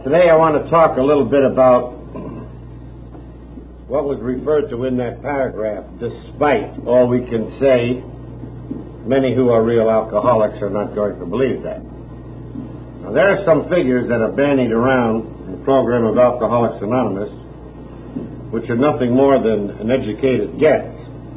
Today I want to talk a little bit about what was referred to in that paragraph. Despite all we can say, many who are real alcoholics are not going to believe that. Now, there are some figures that are bandied around in the program of Alcoholics Anonymous, which are nothing more than an educated guess.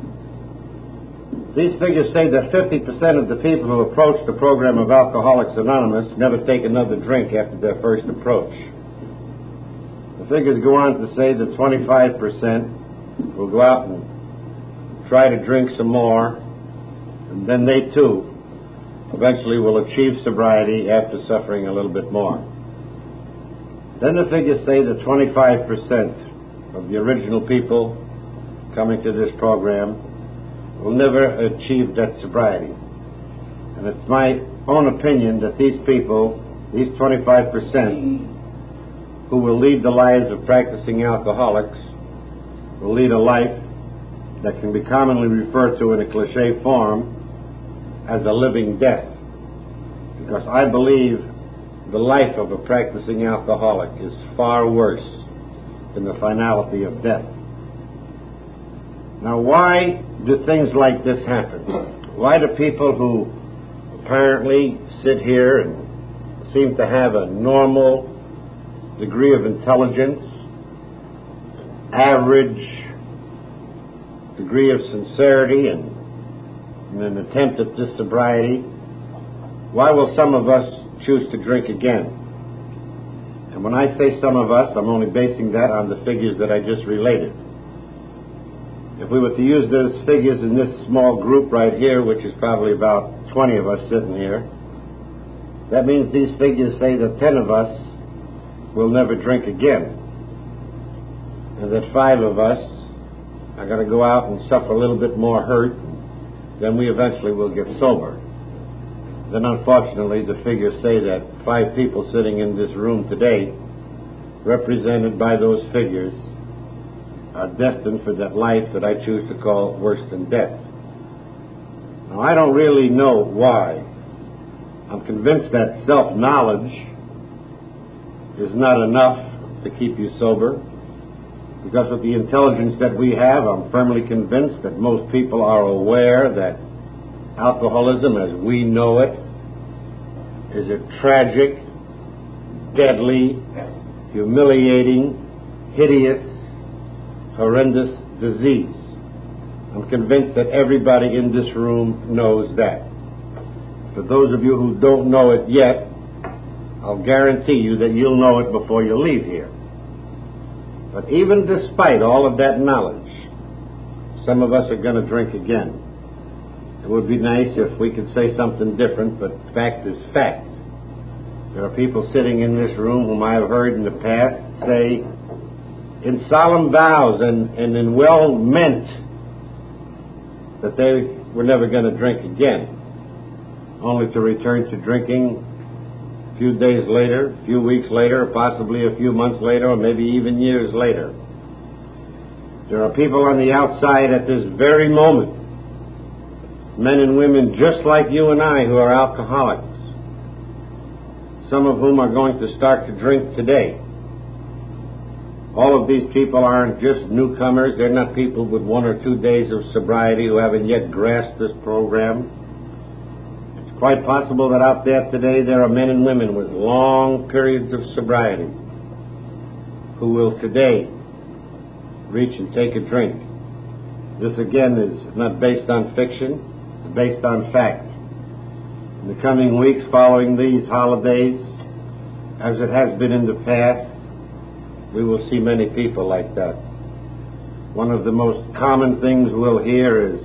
These figures say that 50% of the people who approach the program of Alcoholics Anonymous never take another drink after their first approach. The figures go on to say that 25% will go out and try to drink some more, and then they too eventually will achieve sobriety after suffering a little bit more. Then the figures say that 25% of the original people coming to this program will never achieve that sobriety. And it's my own opinion that these people, these 25%, who will lead the lives of practicing alcoholics, will lead a life that can be commonly referred to in a cliche form as a living death. Because I believe the life of a practicing alcoholic is far worse than the finality of death. Now, why do things like this happen? Why do people who apparently sit here and seem to have a normal degree of intelligence, average degree of sincerity, and in an attempt at this sobriety, why will some of us choose to drink again? And when I say some of us, I'm only basing that on the figures that I just related. If we were to use those figures in this small group right here, which is probably about 20 of us sitting here, that means these figures say that 10 of us will never drink again, and that 5 of us are going to go out and suffer a little bit more hurt, then we eventually will get sober. Then unfortunately the figures say that 5 people sitting in this room today, represented by those figures, are destined for that life that I choose to call worse than death. Now, I don't really know why. I'm convinced that self-knowledge is not enough to keep you sober. Because with the intelligence that we have, I'm firmly convinced that most people are aware that alcoholism as we know it is a tragic, deadly, humiliating, hideous, horrendous disease. I'm convinced that everybody in this room knows that. For those of you who don't know it yet, I'll guarantee you that you'll know it before you leave here. But even despite all of that knowledge, some of us are going to drink again. It would be nice if we could say something different, but fact is fact. There are people sitting in this room whom I have heard in the past say, in solemn vows and in well-meant, that they were never going to drink again, only to return to drinking a few days later, a few weeks later, or possibly a few months later, or maybe even years later. There are people on the outside at this very moment, men and women just like you and I, who are alcoholics, some of whom are going to start to drink today. All of these people aren't just newcomers. They're not people with 1 or 2 days of sobriety who haven't yet grasped this program. It's quite possible that out there today there are men and women with long periods of sobriety who will today reach and take a drink. This again is not based on fiction. It's based on fact. In the coming weeks following these holidays, as it has been in the past, we will see many people like that. One of the most common things we'll hear is,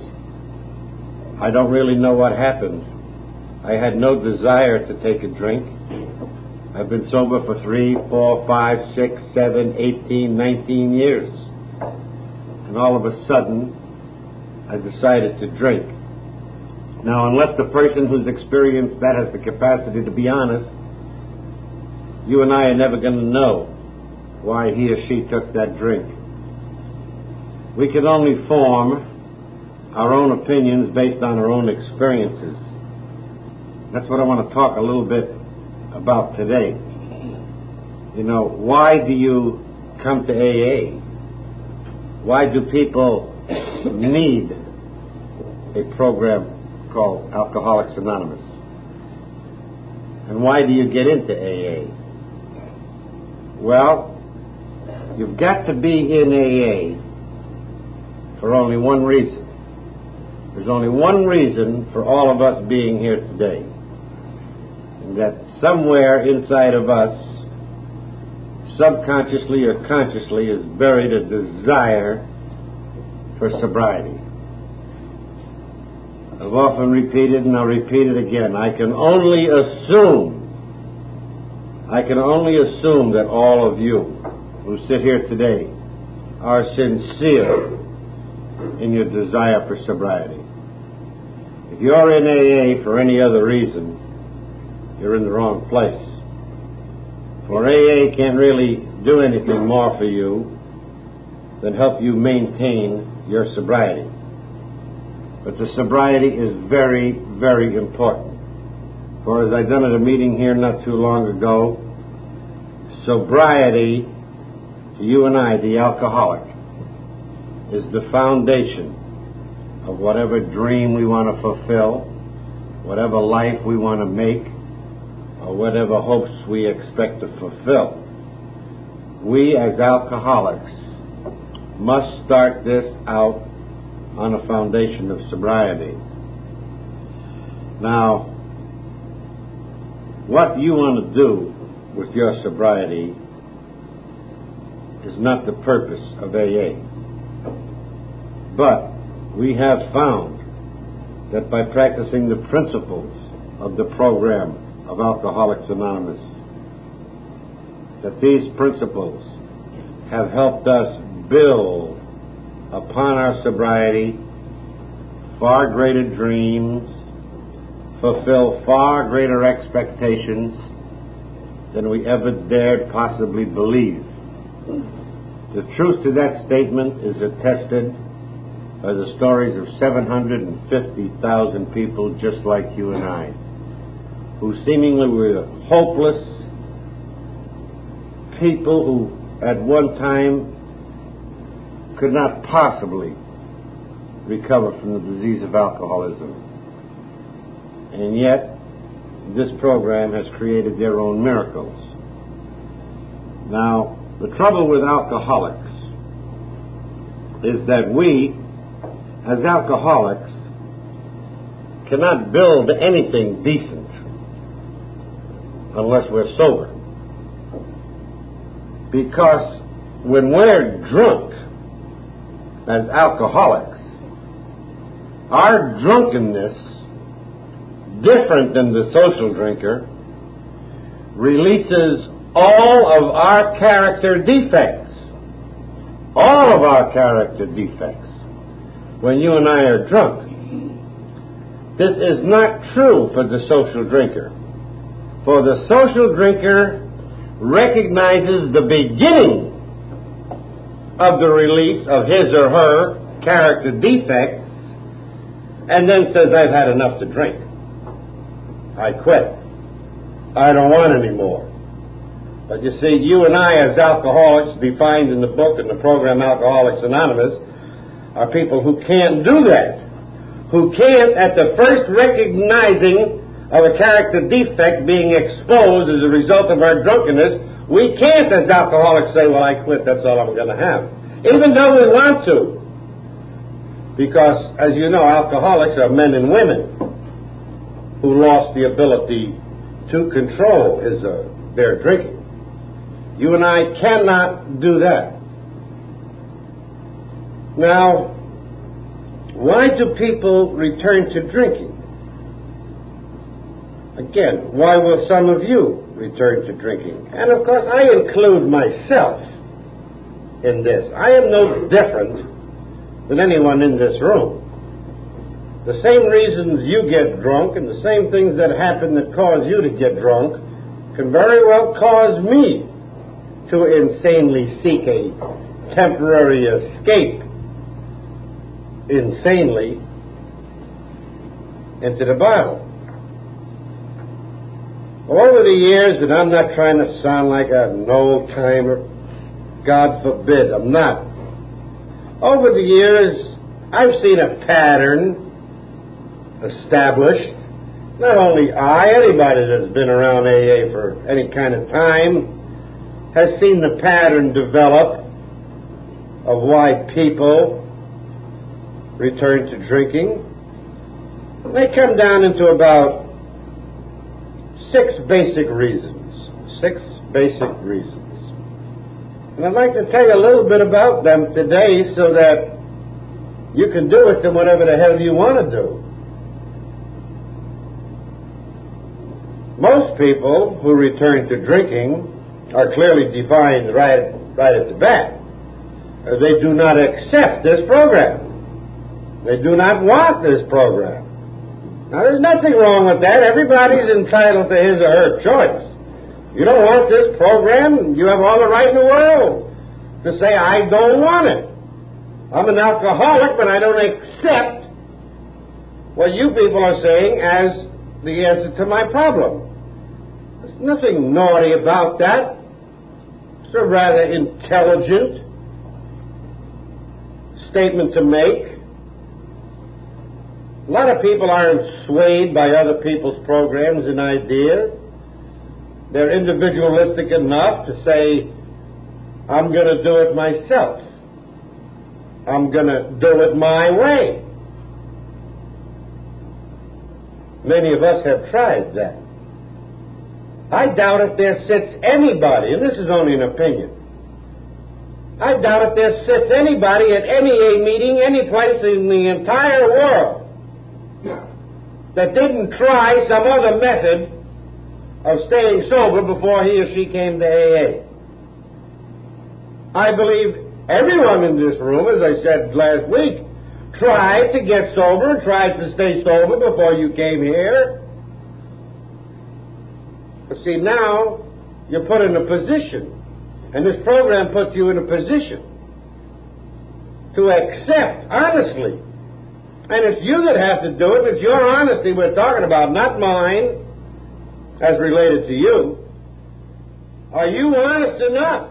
I don't really know what happened. I had no desire to take a drink. I've been sober for 3, 4, 5, 6, 7, 18, 19 years. And all of a sudden, I decided to drink. Now, unless the person who's experienced that has the capacity to be honest, you and I are never going to know why he or she took that drink. We can only form our own opinions based on our own experiences. That's what I want to talk a little bit about today. You know, why do you come to AA? Why do people need a program called Alcoholics Anonymous? And why do you get into AA? Well, you've got to be in AA for only one reason. There's only one reason for all of us being here today. And that somewhere inside of us, subconsciously or consciously, is buried a desire for sobriety. I've often repeated, and I'll repeat it again, I can only assume that all of you who sit here today are sincere in your desire for sobriety. If you're in AA for any other reason, you're in the wrong place. For AA can't really do anything more for you than help you maintain your sobriety. But the sobriety is very, very important. For as I done at a meeting here not too long ago, sobriety to you and I, the alcoholic, is the foundation of whatever dream we want to fulfill, whatever life we want to make, or whatever hopes we expect to fulfill. We as alcoholics must start this out on a foundation of sobriety. Now, what you want to do with your sobriety is not the purpose of AA. But we have found that by practicing the principles of the program of Alcoholics Anonymous, that these principles have helped us build upon our sobriety far greater dreams, fulfill far greater expectations than we ever dared possibly believe. The truth to that statement is attested by the stories of 750,000 people just like you and I, who seemingly were hopeless people who at one time could not possibly recover from the disease of alcoholism. And yet, this program has created their own miracles. Now, the trouble with alcoholics is that we, as alcoholics, cannot build anything decent unless we're sober. Because when we're drunk as alcoholics, our drunkenness, different than the social drinker, releases all of our character defects. All of our character defects. When you and I are drunk. This is not true for the social drinker. For the social drinker recognizes the beginning of the release of his or her character defects and then says, I've had enough to drink. I quit. I don't want any more. But you see, you and I as alcoholics, defined in the book and the program Alcoholics Anonymous, are people who can't do that. Who can't, at the first recognizing of a character defect being exposed as a result of our drunkenness, we can't as alcoholics say, well, I quit, that's all I'm going to have. Even though we want to. Because, as you know, alcoholics are men and women who lost the ability to control their drinking. You and I cannot do that. Now, why do people return to drinking? Again, why will some of you return to drinking? And of course, I include myself in this. I am no different than anyone in this room. The same reasons you get drunk and the same things that happen that cause you to get drunk can very well cause me to insanely seek a temporary escape insanely into the bottle. Over the years, and I'm not trying to sound like an old-timer, God forbid, I'm not. Over the years, I've seen a pattern established. Not only anybody that's been around AA for any kind of time has seen the pattern develop of why people return to drinking. They come down into about 6 basic reasons. 6 basic reasons. And I'd like to tell you a little bit about them today so that you can do with them whatever the hell you want to do. Most people who return to drinking are clearly defined right at the bat. They do not accept this program. They do not want this program. Now, there's nothing wrong with that. Everybody's entitled to his or her choice. You don't want this program, you have all the right in the world to say, I don't want it. I'm an alcoholic, but I don't accept what you people are saying as the answer to my problem. There's nothing naughty about that. It's a rather intelligent statement to make. A lot of people aren't swayed by other people's programs and ideas. They're individualistic enough to say, I'm going to do it myself. I'm going to do it my way. Many of us have tried that. I doubt if there sits anybody, and this is only an opinion, I doubt if there sits anybody at any AA meeting, any place in the entire world, that didn't try some other method of staying sober before he or she came to AA. I believe everyone in this room, as I said last week, tried to get sober, tried to stay sober before you came here. But see, now you're put in a position, and this program puts you in a position to accept honestly. And it's you that have to do it. It's your honesty we're talking about, not mine, as related to you. Are you honest enough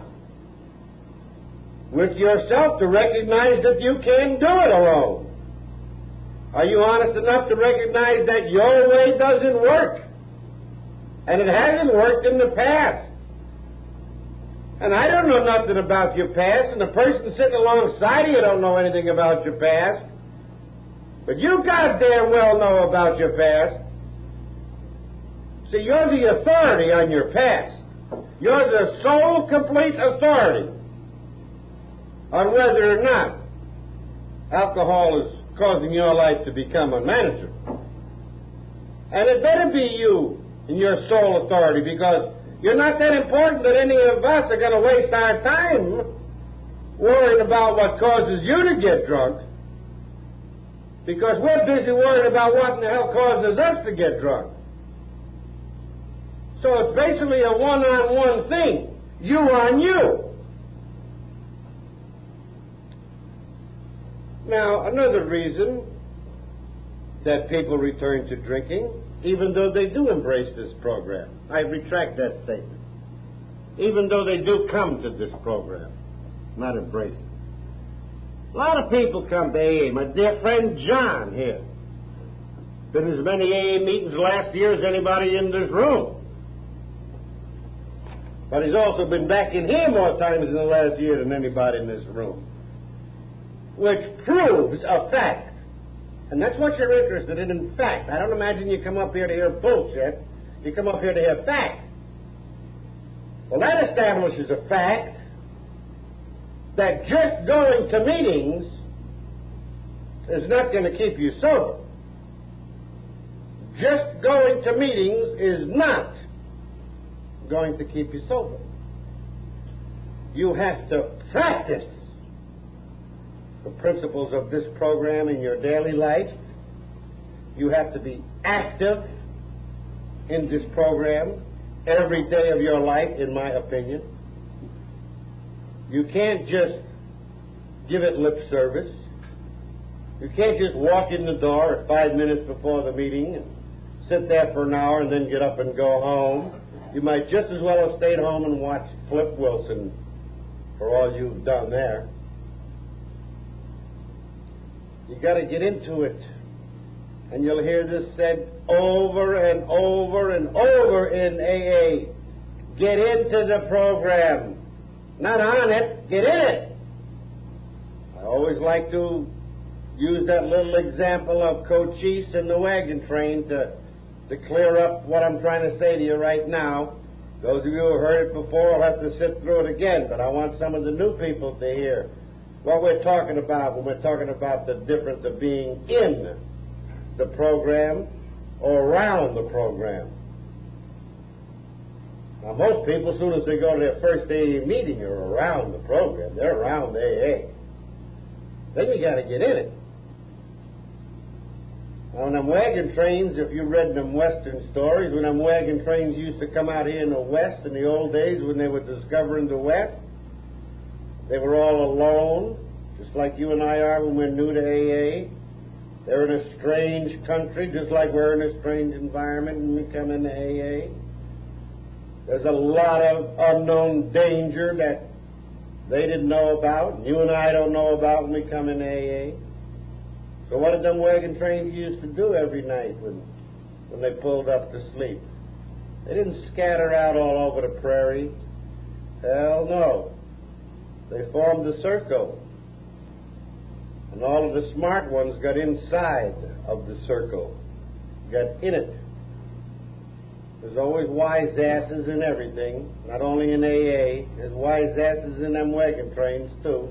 with yourself to recognize that you can't do it alone? Are you honest enough to recognize that your way doesn't work? And it hasn't worked in the past. And I don't know nothing about your past, and the person sitting alongside of you don't know anything about your past. But you goddamn well know about your past. See, you're the authority on your past. You're the sole complete authority on whether or not alcohol is causing your life to become unmanageable. And it better be you and your sole authority, because you're not that important that any of us are going to waste our time worrying about what causes you to get drunk, because we're busy worrying about what in the hell causes us to get drunk. So it's basically a one-on-one thing. You on you. Now, another reason that people return to drinking, even though they do embrace this program, I retract that statement, even though they do come to this program, not embrace it. A lot of people come to AA. My dear friend John here, been as many AA meetings last year as anybody in this room. But he's also been back in here more times in the last year than anybody in this room, which proves a fact. And that's what you're interested in fact. I don't imagine you come up here to hear bullshit. You come up here to hear fact. Well, that establishes a fact that just going to meetings is not going to keep you sober. Just going to meetings is not going to keep you sober. You have to practice the principles of this program in your daily life. You have to be active in this program every day of your life, in my opinion. You can't just give it lip service. You can't just walk in the door at 5 minutes before the meeting and sit there for an hour and then get up and go home. You might just as well have stayed home and watched Flip Wilson for all you've done there. You got to get into it. And you'll hear this said over and over and over in AA. Get into the program. Not on it, get in it. I always like to use that little example of Cochise and the wagon train to clear up what I'm trying to say to you right now. Those of you who have heard it before will have to sit through it again, but I want some of the new people to hear what we're talking about when we're talking about the difference of being in the program or around the program. Now, most people, as soon as they go to their first AA meeting, are around the program. They're around AA. Then you got to get in it. Now, when them wagon trains, if you read them Western stories, when them wagon trains used to come out here in the West in the old days when they were discovering the West, they were all alone, just like you and I are when we're new to AA. They're in a strange country, just like we're in a strange environment when we come into AA. There's a lot of unknown danger that they didn't know about, and you and I don't know about when we come into AA. So what did them wagon trains used to do every night when they pulled up to sleep? They didn't scatter out all over the prairie. Hell no. They formed a circle. And all of the smart ones got inside of the circle, got in it. There's always wise asses in everything, not only in AA. There's wise asses in them wagon trains, too.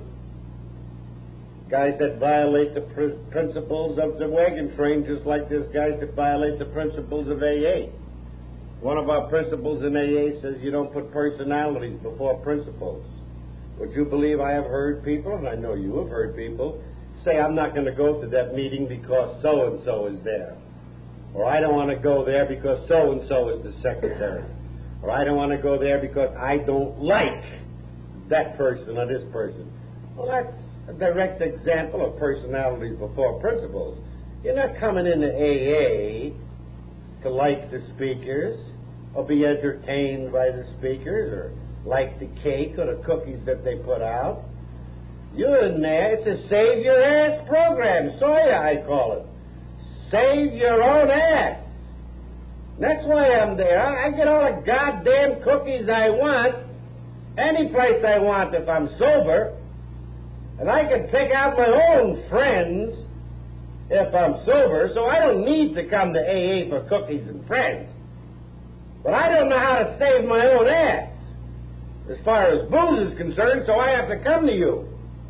Guys that violate the principles of the wagon train, just like there's guys that violate the principles of AA. One of our principles in AA says you don't put personalities before principles. Would you believe I have heard people, and I know you have heard people, say, I'm not going to go to that meeting because so-and-so is there. Or I don't want to go there because so-and-so is the secretary. Or I don't want to go there because I don't like that person or this person. Well, that's a direct example of personalities before principles. You're not coming into AA to like the speakers or be entertained by the speakers or like the cake or the cookies that they put out. You're in there. It's a save your ass program. Sawyer, I call it. Save your own ass. That's why I'm there. I get all the goddamn cookies I want any place I want if I'm sober. And I can pick out my own friends if I'm sober, so I don't need to come to AA for cookies and friends. But I don't know how to save my own ass as far as booze is concerned, so I have to come to you.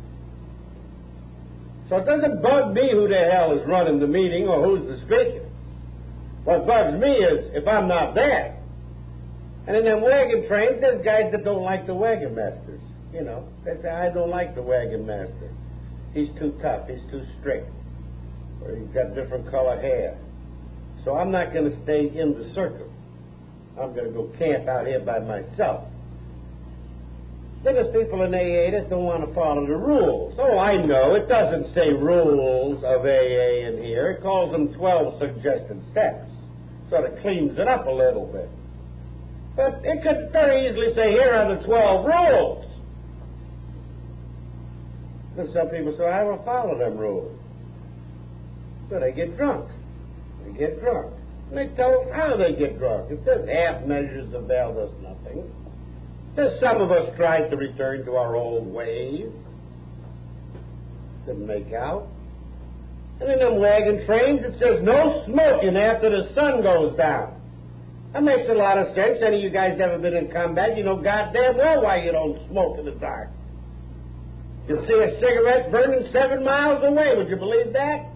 So it doesn't bug me who the hell is running the meeting or who's the speaker. What bugs me is if I'm not there. And in them wagon trains, there's guys that don't like the wagon masters. You know, they say, I don't like the wagon master. He's too tough. He's too strict. Or he's got different color hair. So I'm not going to stay in the circle. I'm going to go camp out here by myself. Then there's people in AA that don't want to follow the rules. Oh, I know. It doesn't say rules of AA in here. It calls them 12 suggested steps. Sort of cleans it up a little bit. But it could very easily say, here are the 12 rules. And some people say, I will follow them rules. So they get drunk. They get drunk. And they tell us how they get drunk. If there's half measures avail us nothing. There's some of us tried to return to our old ways. Didn't make out. And in them wagon trains, it says no smoking after the sun goes down. That makes a lot of sense. Any of you guys ever been in combat, you know goddamn well why you don't smoke in the dark. You see a cigarette burning 7 miles away. Would you believe that?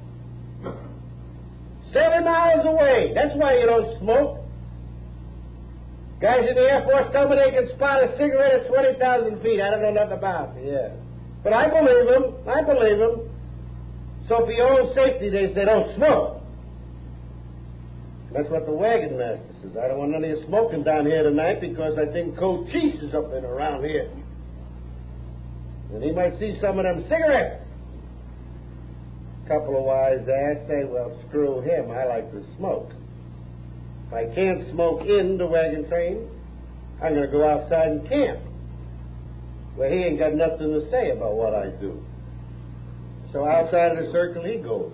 7 miles away. That's why you don't smoke. Guys in the Air Force tell me they can spot a cigarette at 20,000 feet. I don't know nothing about it. Yeah. But I believe them. I believe them. So for your own safety, they say, don't smoke. That's what the wagon master says. I don't want none of you smoking down here tonight because I think Cochise is up and around here. And he might see some of them cigarettes. A couple of wise ass say, well, screw him. I like to smoke. If I can't smoke in the wagon train, I'm going to go outside and camp, where he ain't got nothing to say about what I do. So outside of the circle he goes.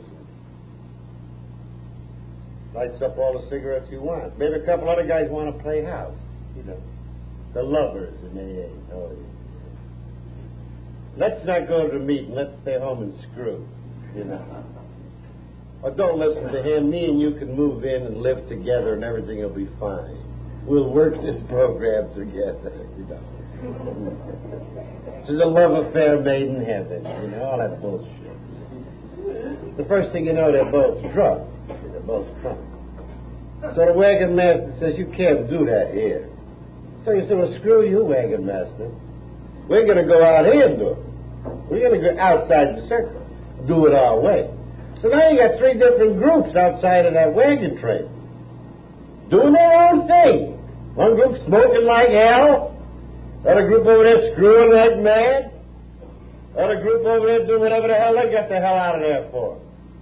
Lights up all the cigarettes he wants. Maybe a couple other guys want to play house. You know, the lovers in AA. Oh, yeah. Let's not go to the meeting. Let's stay home and screw. You know. Or don't listen to him. Me and you can move in and live together and everything will be fine. We'll work this program together, you know. This is a love affair made in heaven, you know, all that bullshit. The first thing you know, they're both drunk. They're both drunk. So the wagon master says, you can't do that here. So you say, well, screw you, wagon master. We're going to go out here and do it. We're going to go outside the circle, do it our way. So now you got three different groups outside of that wagon train, doing their own thing. One group smoking like hell, other group over there screwing like mad, other group over there doing whatever the hell they got the hell out of there for.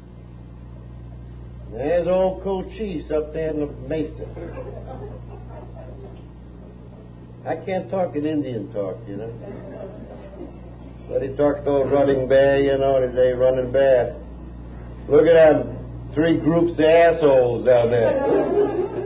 And there's old Cochise up there in the mesa. I can't talk in Indian talk, you know. But he talks to old Running Bear, you know, today Running Bear. Look at them, three groups of assholes down there.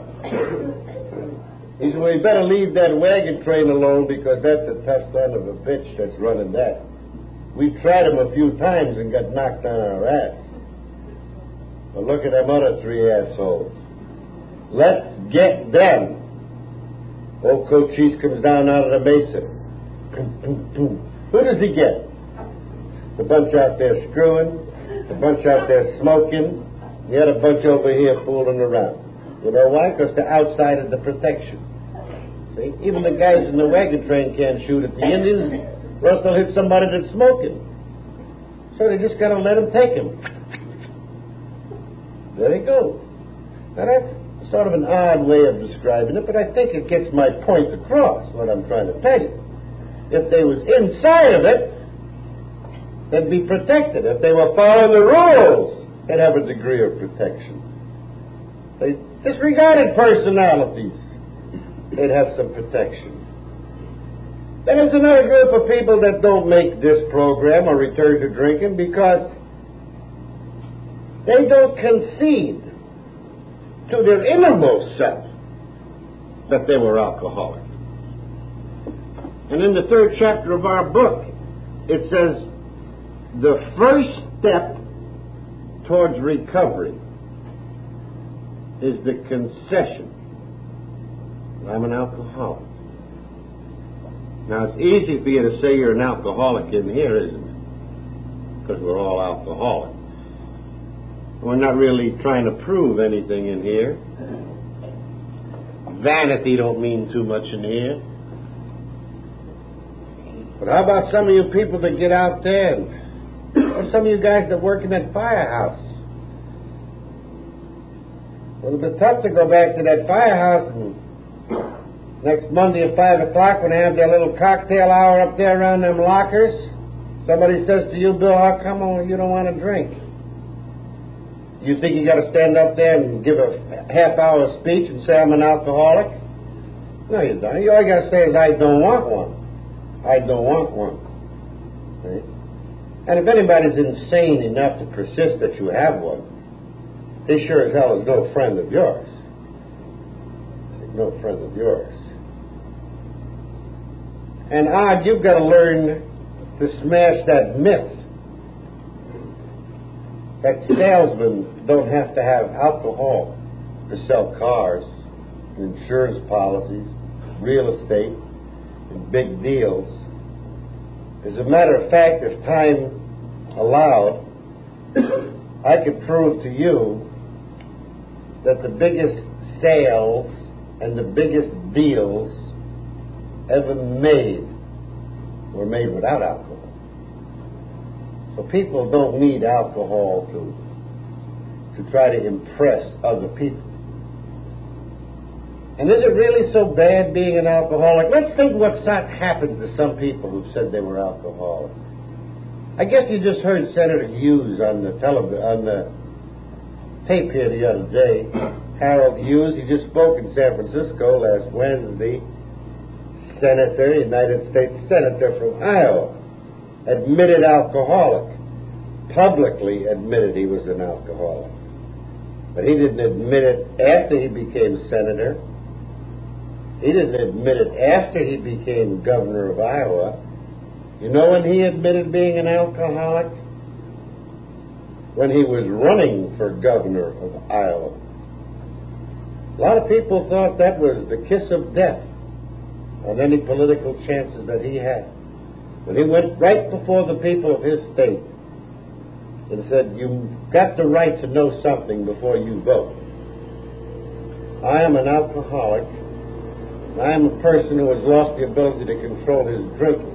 He said, well, you better leave that wagon train alone because that's a tough son of a bitch that's running that. We tried him a few times and got knocked on our ass. But look at them other three assholes. Let's get them. Old Cochise comes down out of the mesa. Boom, boom, boom. Who does he get? The bunch out there screwing, the bunch out there smoking, the other bunch over here fooling around. You know why? Because they're outside of the protection. See? Even the guys in the wagon train can't shoot at the Indians, or else they'll hit somebody that's smoking. So they just got to let them take him. There they go. Now that's sort of an odd way of describing it, but I think it gets my point across, what I'm trying to tell you. If they was inside of it, they'd be protected. If they were following the rules, they'd have a degree of protection. They disregarded personalities, they'd have some protection. Then there's another group of people that don't make this program or return to drinking because they don't concede to their innermost self that they were alcoholic. And in the 3rd chapter of our book, it says, the first step towards recovery is the concession. I'm an alcoholic. Now, it's easy for you to say you're an alcoholic in here, isn't it? Because we're all alcoholics. We're not really trying to prove anything in here. Vanity don't mean too much in here. But how about some of you people that get out there, or some of you guys that work in that firehouse? It'll be tough to go back to that firehouse and next Monday at 5 o'clock when they have their little cocktail hour up there around them lockers. Somebody says to you, Bill, how come you don't want to drink? You think you got to stand up there and give a half-hour speech and say I'm an alcoholic? No, you don't. All you got to say is I don't want one. I don't want one. Right? And if anybody's insane enough to persist that you have one, they sure as hell is no friend of yours. No friend of yours. And odd, you've got to learn to smash that myth that salesmen don't have to have alcohol to sell cars, insurance policies, real estate, and big deals. As a matter of fact, if time allowed, I could prove to you that the biggest sales and the biggest deals ever made were made without alcohol. So people don't need alcohol to try to impress other people. And is it really so bad being an alcoholic? Let's think what's not happened to some people who've said they were alcoholic. I guess you just heard Senator Hughes on the tape here the other day Harold Hughes, he just spoke in San Francisco last Wednesday, United States Senator from Iowa, admitted alcoholic, publicly admitted he was an alcoholic. But he didn't admit it after he became senator. He didn't admit it after he became governor of Iowa. You know when he admitted being an alcoholic? When he was running for governor of Iowa. A lot of people thought that was the kiss of death on any political chances that he had. When he went right before the people of his state and said, you've got the right to know something before you vote. I am an alcoholic. I am a person who has lost the ability to control his drinking.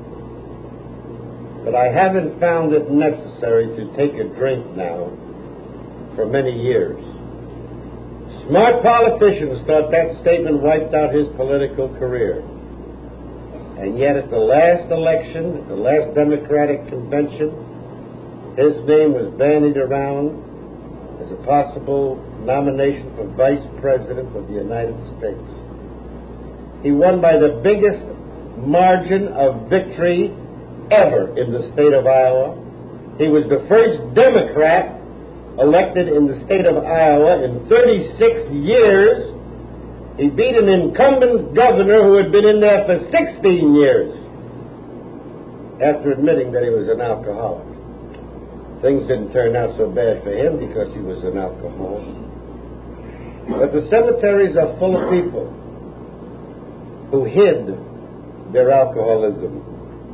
But I haven't found it necessary to take a drink now for many years. Smart politicians thought that statement wiped out his political career. And yet at the last election, at the last Democratic convention, his name was bandied around as a possible nomination for Vice President of the United States. He won by the biggest margin of victory ever in the state of Iowa. He was the first Democrat elected in the state of Iowa in 36 years. He beat an incumbent governor who had been in there for 16 years after admitting that he was an alcoholic. Things didn't turn out so bad for him because he was an alcoholic. But the cemeteries are full of people who hid their alcoholism.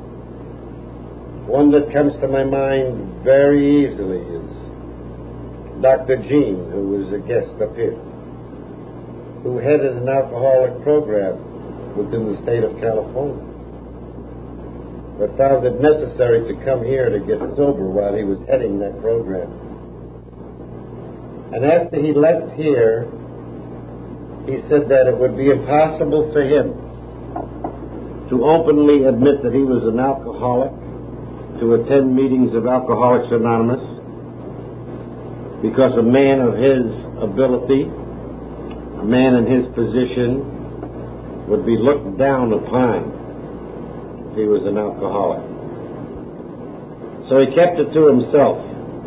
One that comes to my mind very easily is Dr. Jean, who was a guest up here, who headed an alcoholic program within the state of California, but found it necessary to come here to get sober while he was heading that program. And after he left here, he said that it would be impossible for him to openly admit that he was an alcoholic, to attend meetings of Alcoholics Anonymous, because a man of his ability, a man in his position, would be looked down upon if he was an alcoholic. So he kept it to himself.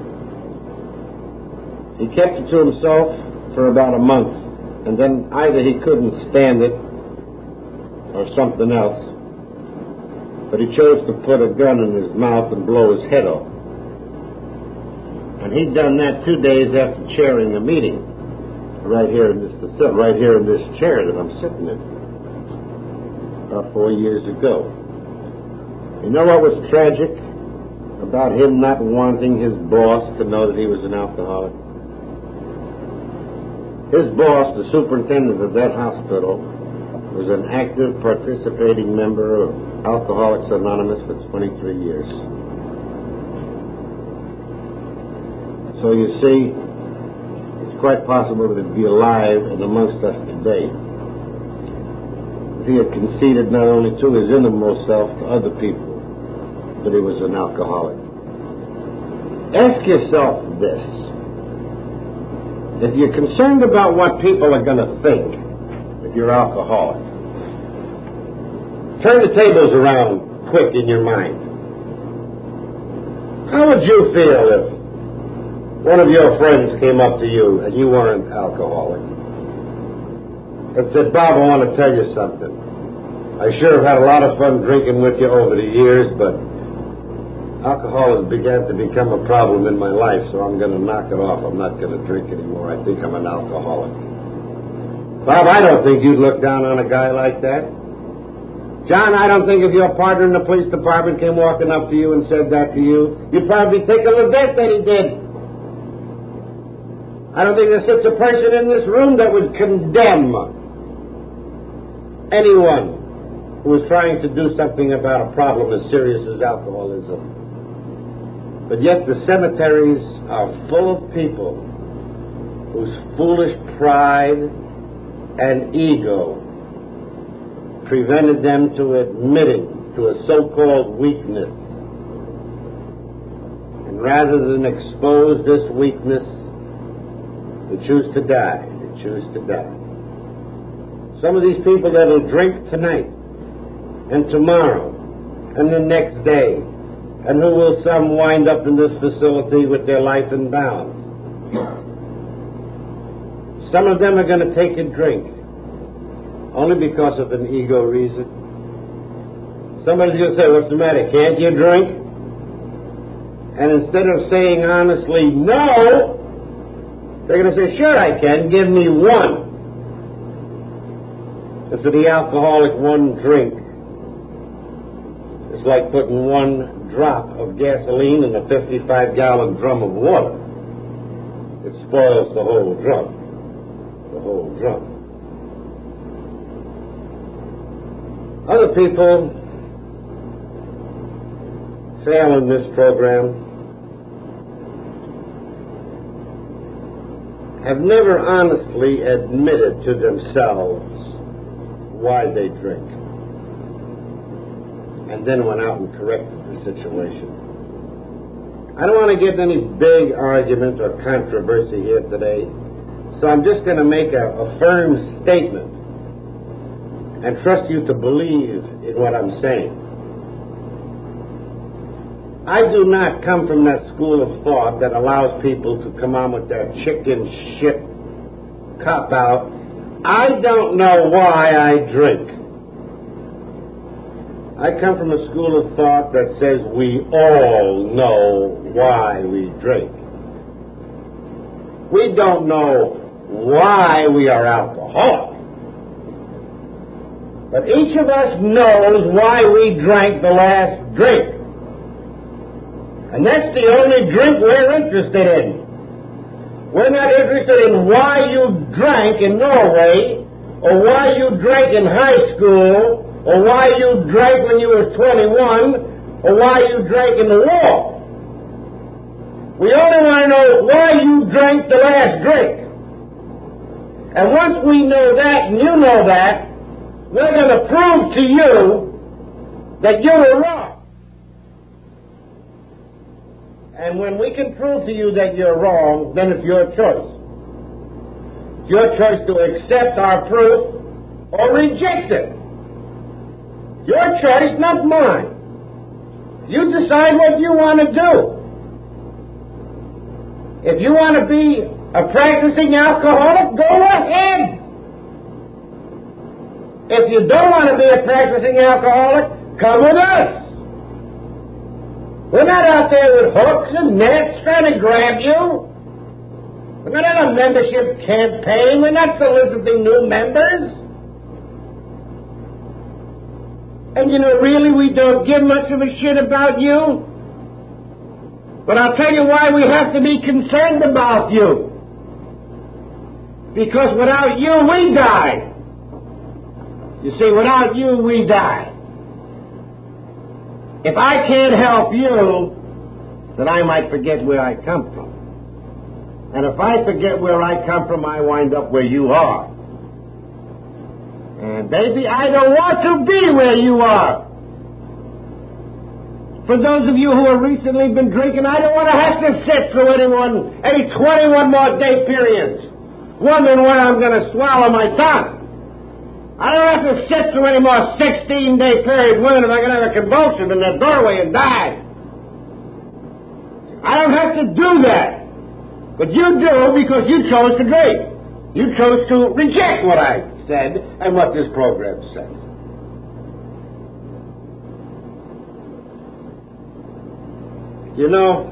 He kept it to himself for about a month, and then either he couldn't stand it or something else, but he chose to put a gun in his mouth and blow his head off. And he'd done that 2 days after chairing a meeting right here in this facility, right here in this chair that I'm sitting in, about 4 years ago. You know what was tragic about him not wanting his boss to know that he was an alcoholic? His boss, the superintendent of that hospital, was an active participating member of Alcoholics Anonymous for 23 years. So you see, it's quite possible that he'd be alive and amongst us today if he had conceded not only to his innermost self, to other people, that he was an alcoholic. Ask yourself this. If you're concerned about what people are going to think if you're alcoholic, turn the tables around quick in your mind. How would you feel if one of your friends came up to you and you weren't alcoholic and said, Bob, I want to tell you something. I sure have had a lot of fun drinking with you over the years, but alcohol has begun to become a problem in my life, so I'm going to knock it off. I'm not going to drink anymore. I think I'm an alcoholic. Bob, I don't think you'd look down on a guy like that. John, I don't think if your partner in the police department came walking up to you and said that to you, you'd probably take a bet that he did. I don't think there sits a person in this room that would condemn anyone who is trying to do something about a problem as serious as alcoholism. But yet the cemeteries are full of people whose foolish pride and ego prevented them to admitting to a so-called weakness. And rather than expose this weakness, they choose to die. They choose to die. Some of these people that will drink tonight and tomorrow and the next day, and who will some wind up in this facility with their life in bounds. Some of them are going to take a drink only because of an ego reason. Somebody's going to say, what's the matter, can't you drink? And instead of saying honestly, no, they're going to say, sure I can, give me one. And for the alcoholic, one drink is like putting one drop of gasoline in a 55-gallon drum of water. It spoils the whole drum. The whole drum. Other people fail in this program have never honestly admitted to themselves why they drink, and then went out and corrected the situation. I don't want to get any big argument or controversy here today, so I'm just going to make a firm statement and trust you to believe in what I'm saying. I do not come from that school of thought that allows people to come on with their chicken shit cop-out. I don't know why I drink. I come from a school of thought that says we all know why we drink. We don't know why we are alcoholic, but each of us knows why we drank the last drink. And that's the only drink we're interested in. We're not interested in why you drank in Norway, or why you drank in high school, or why you drank when you were 21, or why you drank in the war. We only want to know why you drank the last drink. And once we know that, and you know that, we're going to prove to you that you were wrong. And when we can prove to you that you're wrong, then it's your choice. It's your choice to accept our proof or reject it. Your choice, not mine. You decide what you want to do. If you want to be a practicing alcoholic, go ahead. If you don't want to be a practicing alcoholic, come with us. We're not out there with hooks and nets trying to grab you. We're not on a membership campaign. We're not soliciting new members. And you know, really, we don't give much of a shit about you. But I'll tell you why we have to be concerned about you. Because without you, we die. You see, without you, we die. If I can't help you, then I might forget where I come from. And if I forget where I come from, I wind up where you are. And baby, I don't want to be where you are. For those of you who have recently been drinking, I don't want to have to sit through any 21 more day periods, wondering when I'm going to swallow my tongue. I don't have to sit through any more 16-day periods wondering if I'm going to have a convulsion in that doorway and die. I don't have to do that. But you do because you chose to drink. You chose to reject what I said and what this program says. You know,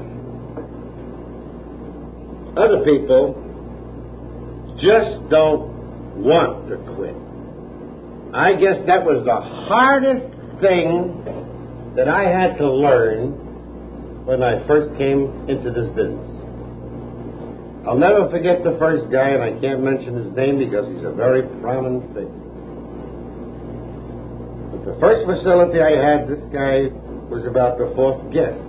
other people just don't want to quit. I guess that was the hardest thing that I had to learn when I first came into this business. I'll never forget the first guy, and I can't mention his name because he's a very prominent figure. But the first facility I had, this guy was about the fourth guest.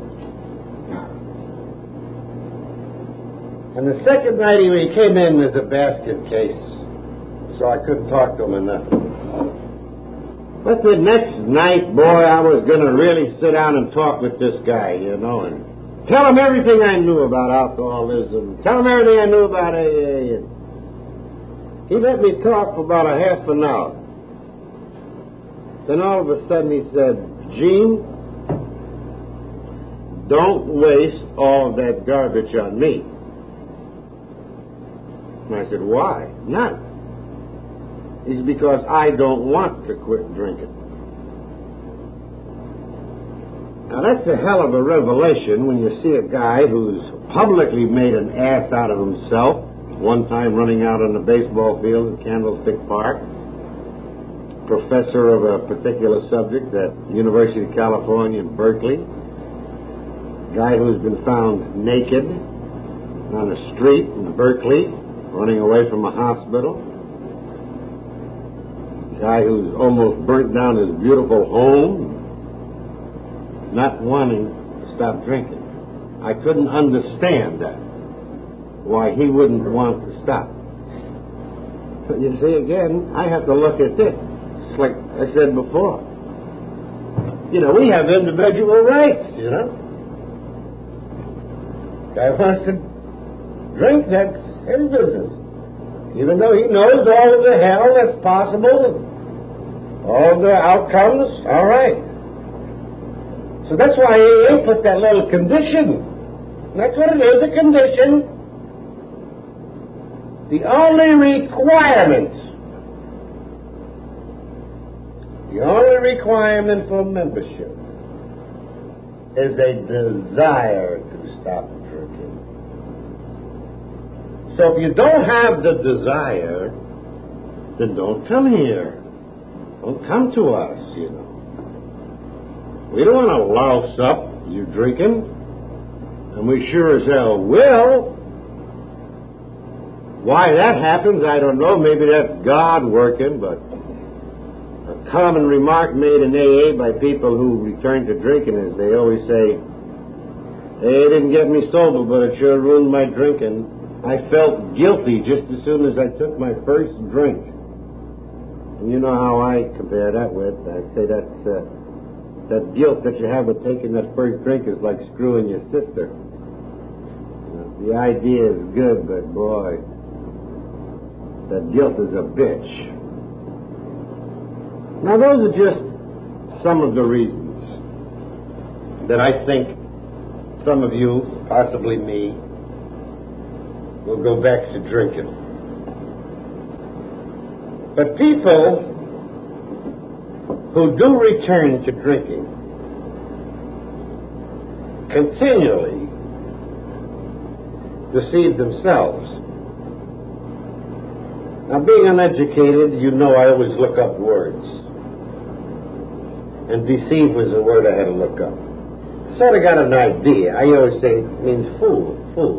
And the second night he came in as a basket case, so I couldn't talk to him enough. But the next night, boy, I was going to really sit down and talk with this guy, you know, and tell him everything I knew about alcoholism, tell him everything I knew about AA. He let me talk for about a half an hour. Then all of a sudden he said, Gene, don't waste all that garbage on me. And I said, why not? He said, because I don't want to quit drinking. Now that's a hell of a revelation when you see a guy who's publicly made an ass out of himself, one time running out on the baseball field at Candlestick Park, professor of a particular subject at University of California in Berkeley, guy who's been found naked on a street in Berkeley, running away from a hospital, guy who's almost burnt down his beautiful home, not wanting to stop drinking. I couldn't understand that, why he wouldn't want to stop. But you see, again, I have to look at this. It's like I said before. You know, we have individual rights, you know. Guy wants to drink, that's his business. Even though he knows all of the hell that's possible, all of the outcomes, all right. So that's why AA put that little condition. That's what it is, a condition. The only requirement for membership is a desire to stop drinking. So if you don't have the desire, then don't come here. Don't come to us, you know. We don't want to louse up you drinking, and we sure as hell will. Why that happens, I don't know. Maybe that's God working, but a common remark made in AA by people who return to drinking is they always say, "Hey, it didn't get me sober, but it sure ruined my drinking. I felt guilty just as soon as I took my first drink." And you know how I compare that with. I say that's that guilt that you have with taking that first drink is like screwing your sister. You know, the idea is good, but boy, that guilt is a bitch. Now those are just some of the reasons that I think some of you, possibly me, will go back to drinking. But people who do return to drinking continually deceive themselves. Now, being uneducated, you know I always look up words. And deceive was a word I had to look up. Sort of got an idea. I always say it means fool.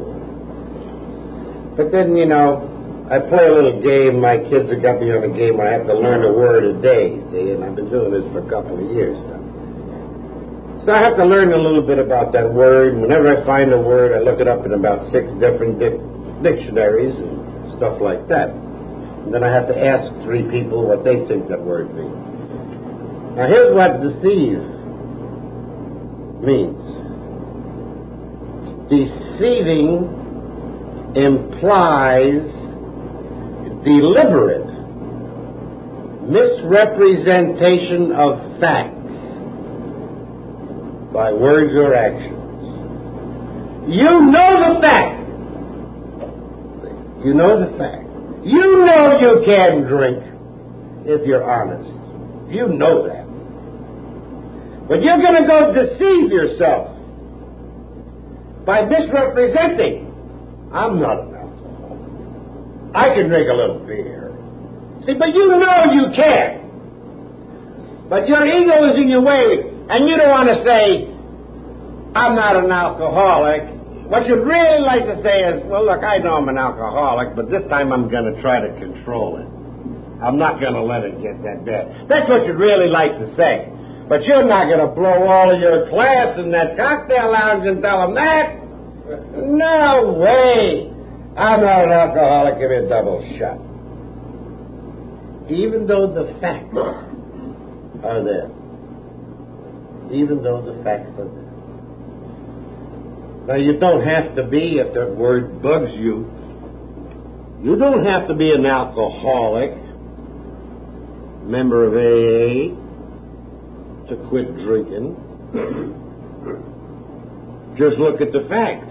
But then, you know, I play a little game. My kids have got me on a game where I have to learn a word a day, see, and I've been doing this for a couple of years now. So I have to learn a little bit about that word. Whenever I find a word, I look it up in about 6 different dictionaries and stuff like that. And then I have to ask 3 people what they think that word means. Now here's what deceive means. Deceiving implies deliberate misrepresentation of facts by words or actions. You know the fact. You know the fact. You know you can drink if you're honest. You know that. But you're going to go deceive yourself by misrepresenting. I'm not an alcoholic. I can drink a little beer. See, but you know you can. But your ego is in your way, and you don't want to say, I'm not an alcoholic. What you'd really like to say is, well, look, I know I'm an alcoholic, but this time I'm going to try to control it. I'm not going to let it get that bad. That's what you'd really like to say. But you're not going to blow all of your class in that cocktail lounge and tell them that. No way. I'm not an alcoholic. Give me a double shot. Even though the facts are there. Even though the facts are there. Now, you don't have to be, if that word bugs you, You don't have to be an alcoholic, member of AA, to quit drinking. Just look at the facts.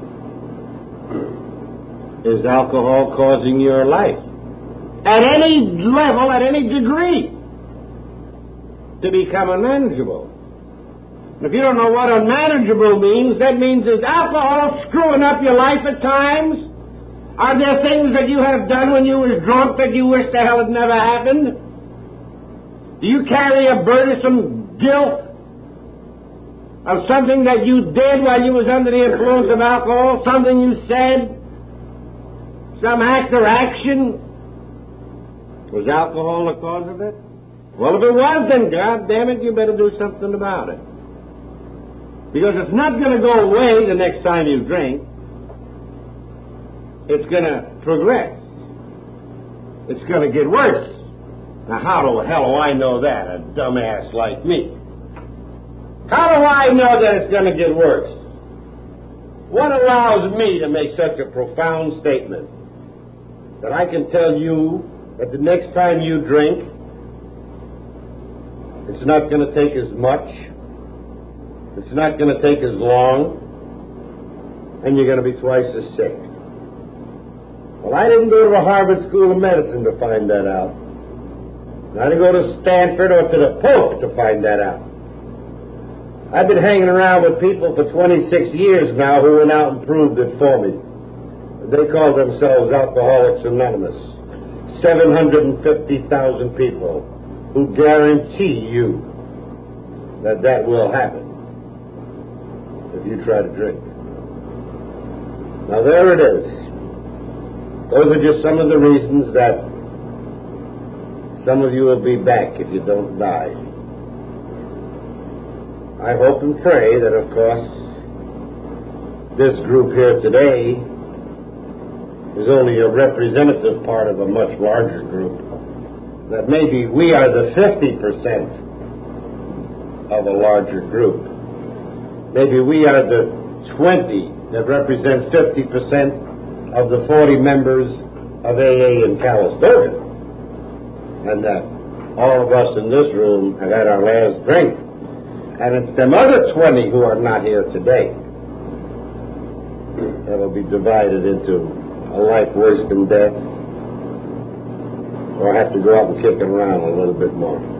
Is alcohol causing your life, at any level, at any degree, to become unmanageable? If you don't know what unmanageable means, that means, is alcohol screwing up your life at times? Are there things that you have done when you was drunk that you wish the hell had never happened? Do you carry a burdensome guilt of something that you did while you was under the influence of alcohol, something you said, some act or action? Was alcohol the cause of it? Well, if it was, then God damn it, you better do something about it. Because it's not going to go away the next time you drink. It's going to progress. It's going to get worse. Now, how the hell do I know that, a dumbass like me? How do I know that it's going to get worse? What allows me to make such a profound statement that I can tell you that the next time you drink, it's not going to take as much, it's not going to take as long, and you're going to be twice as sick? Well, I didn't go to the Harvard School of Medicine to find that out. I didn't go to Stanford or to the Pope to find that out. I've been hanging around with people for 26 years now who went out and proved it for me. They call themselves Alcoholics Anonymous. 750,000 people who guarantee you that that will happen if you try to drink. Now there it is. Those are just some of the reasons that some of you will be back if you don't die. I hope and pray that, of course, this group here today is only a representative part of a much larger group. That maybe we are the 50% of a larger group. Maybe we are the 20 that represent 50% of the 40 members of AA in Calistoga. And that all of us in this room have had our last drink. And it's them other 20 who are not here today that will be divided into a life worse than death, or have to go out and kick it around a little bit more.